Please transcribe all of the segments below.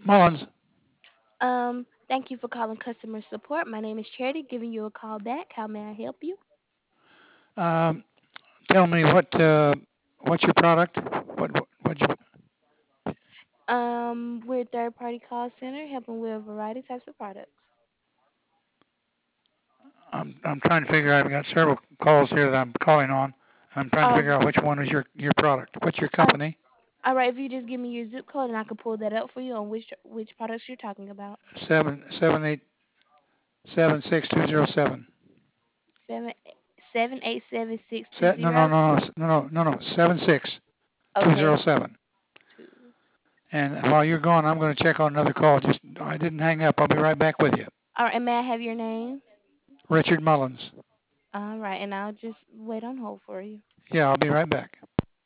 Mullins, Thank you for calling customer support. My name is Charity, giving you a call back. How may I help you? um, tell me what's your product? What you, We're a third party call center helping with a variety of types of products. I'm trying to figure out. I've got several calls here that I'm calling on. I'm trying to Uh, figure out which one is your product. What's your uh, company? all right, if you just give me your zip code and I can pull that up for you on which products you're talking about. 77876 207. 7 7 8 7 6 2 No no 0. no no 76207. Okay. Two. And while you're gone, I'm going to check on another call. Just I didn't hang up. I'll be right back with you. All right, and may I have your name? Richard Mullins. All right, and I'll just wait on hold for you. Yeah, I'll be right back.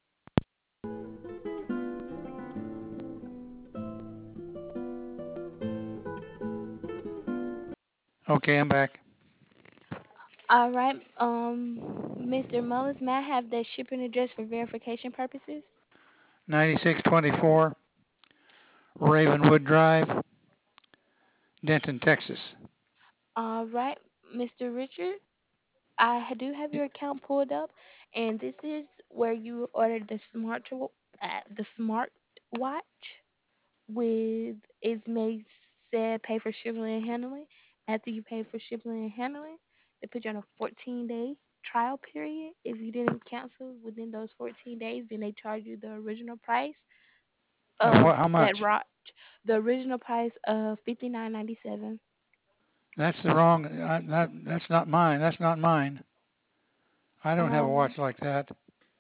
Okay, I'm back. All right, Mr. Mullis, may I have that shipping address for verification purposes? 9624 Ravenwood Drive, Denton, Texas. All right, Mr. Richard, I do have your account pulled up, and this is where you ordered the smart watch with it's made said pay for shipping and handling. After you pay for shipping and handling, they put you on a 14-day trial period. If you didn't cancel within those 14 days, then they charge you the original price Of of what? How that much? watch, the original price of 59.97. That's the wrong. That's not mine. That's not mine. I don't have a Um, watch like that.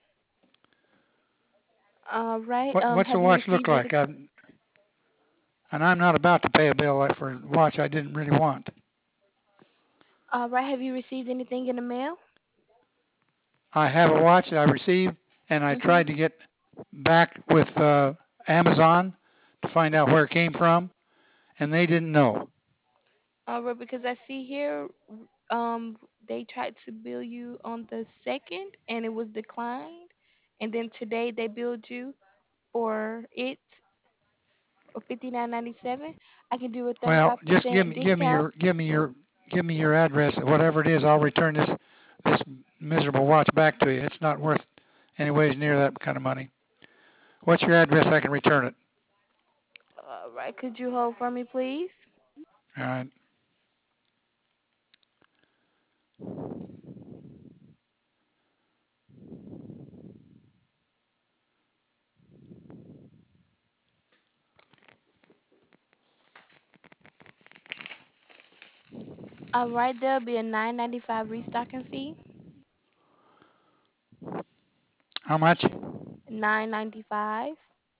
all right. What's the Have you watch look received any? like? And I'm not about to pay a bill like for a watch I didn't really want. All right. Have you received anything in the mail? I have a watch that I received, and I Mm-hmm. tried to get back with Amazon to find out where it came from, and they didn't know. All right, because I see here, they tried to bill you on the second, and it was declined, and then today they billed you for it for 59.97. I can do a Well, just 35% discount. give me your address, whatever it is. I'll return this miserable watch back to you. It's not worth anyways near that kind of money. What's your address? I can return it. All right, could you hold for me, please? All right. All right, there'll be a 9.95 restocking fee. How much? 9.95.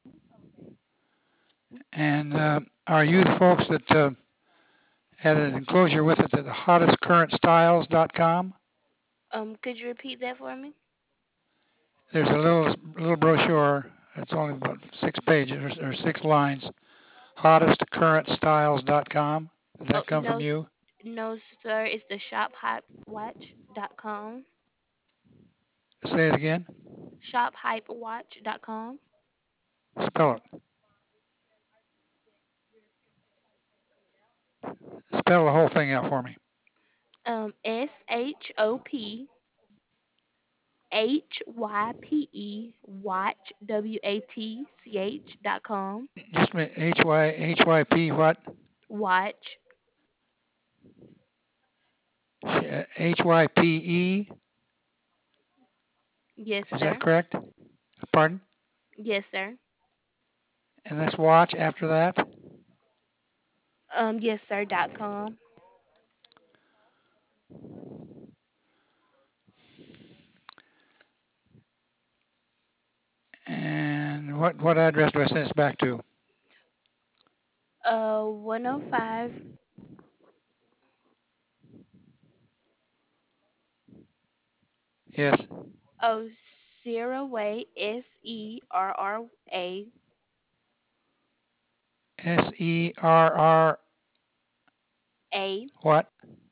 And are you the folks that had an enclosure with it at the hottestcurrentstyles.com? Could you repeat that for me? There's a little brochure. It's only about 6 pages or 6 lines. Hottestcurrentstyles.com. Did Oh that come no, from you? no, sir. It's the shophypewatch.com. Say it again. Shophypewatch.com. Spell it. Spell the whole thing out for me. SHOPHYPE watch WATCH.com. Just a minute. HYP what? Watch. HYPE. Yes, Is that sir. correct? Pardon? Yes, sir. And let's watch after that. Yes, sir.com. And what address do I send this back to? 105. Yes. Oh, Sierra Way, SERRA, SERR A, what?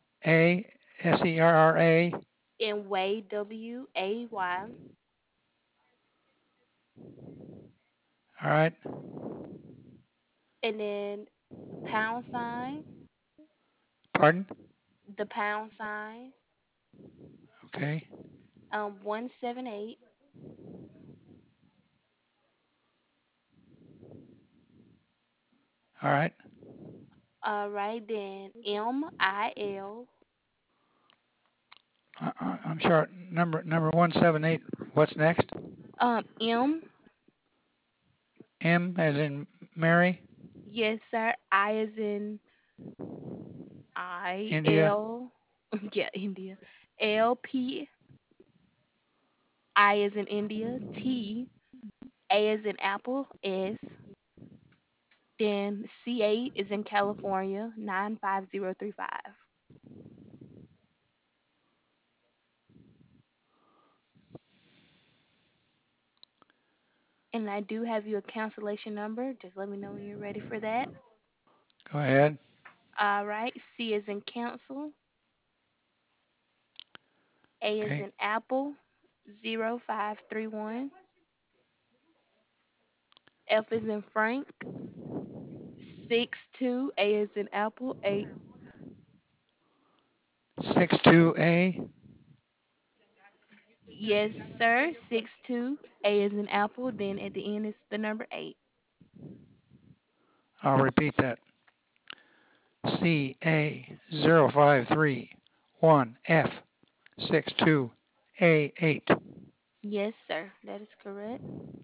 ASERRA. and Way, WAY, All right. and then pound sign, Pardon? the pound sign, Okay. 178. All right. All right, then MIL. I'm sure number 178. What's next? M. M as in Mary, Yes, sir. I as in I India. L. Yeah, India. LP. I as in India. T. A as in Apple. S. Then C8 is in California. 95035. And I do have your cancellation number. Just let me know when you're ready for that. Go ahead. All right. C is in cancel. A is Okay. in apple. 0531. F is in Frank. 62. A is in apple. 8. 62A. Yes, sir. 62. A is in apple. Then at the end is the number 8. I'll repeat that. CA0531F 62A8. Yes, sir. That is correct.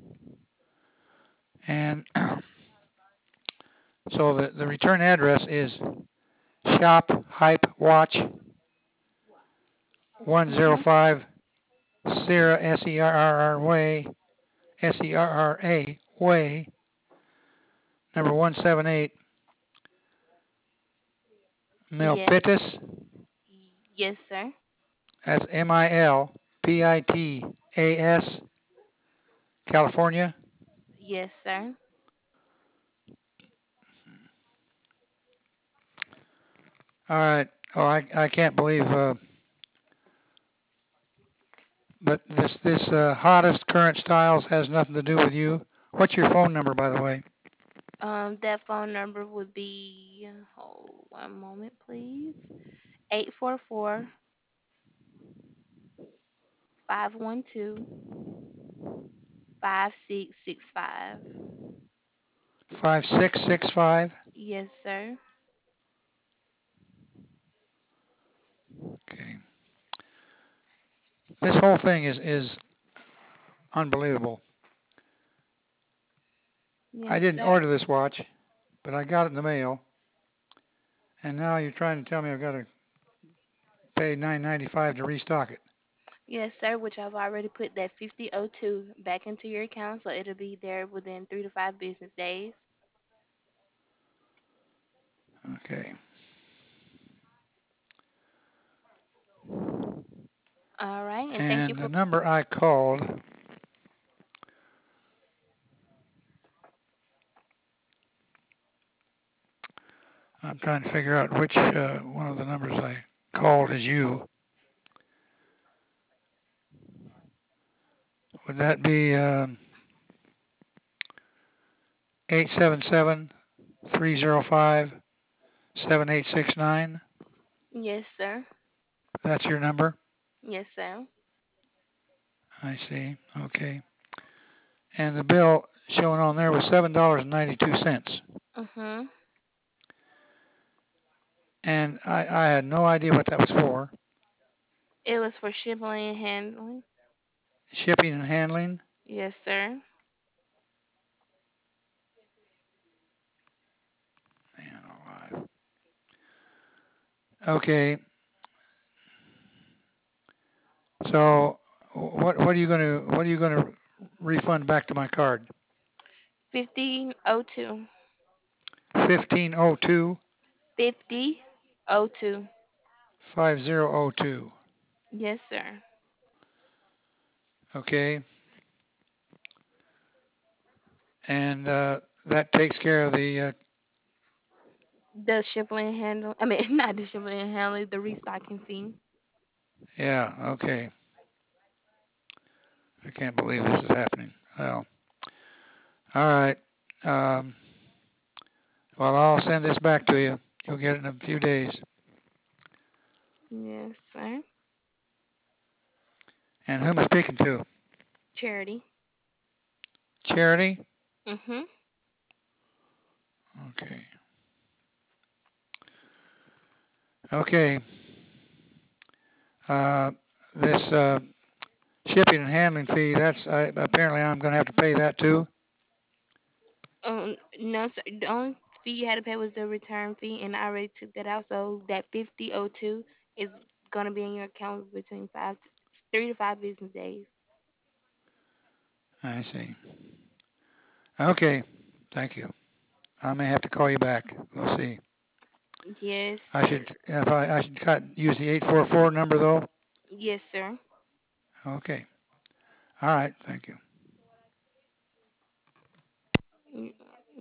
And so the return address is Shop Hype Watch Mm-hmm. 105 Sierra SERR Way, SERRA Way, number 178, Yes. Milpitas. Yes, sir. That's Milpitas, California. Yes, sir. All right. Oh, I can't believe, but this hottest current styles has nothing to do with you. What's your phone number, by the way? That phone number would be, hold one moment, please. 844 512 5665. 5665. Yes, sir. Okay. This whole thing is unbelievable. I Yes, didn't sir. order this watch, but I got it in the mail, and now you're trying to tell me I've got to pay $9.95 to restock it. Yes, sir, which I've already put that 5002 back into your account, so it'll be there within 3 to 5 business days. Okay. All right, and thank you And the for. number I called, I'm trying to figure out which one of the numbers I called is you. Would that be 877 305 7869? Yes, sir. That's your number? Yes, sir. I see. Okay. And the bill showing on there was $7.92. Mhm. And I had no idea what that was for. It was for shipping and handling. Shipping and handling. Yes, sir. Man alive. Okay. So what are you gonna refund back to my card? 5002. 1502 5002. 5002. Yes, sir. Okay. And that takes care of the The shipping and handle. I mean, not the shipping and handling. The restocking fee. yeah, okay. I can't believe this is happening. Well, all right. Um, Well, I'll send this back to you. You'll get it in a few days. Yes, sir. And who am I speaking to? Charity. Charity? Mhm. Okay. Okay. Uh, this shipping and handling fee, apparently I'm going to have to pay that too. No, sir. The only fee you had to pay was the return fee, and I already took that out. So that 5002 is gonna be in your account between 3 to 5 business days. I see. Okay. Thank you. I may have to call you back. We'll see. Yes. I should use the 844 number though. Yes, sir. Okay. All right. Thank you. Mm,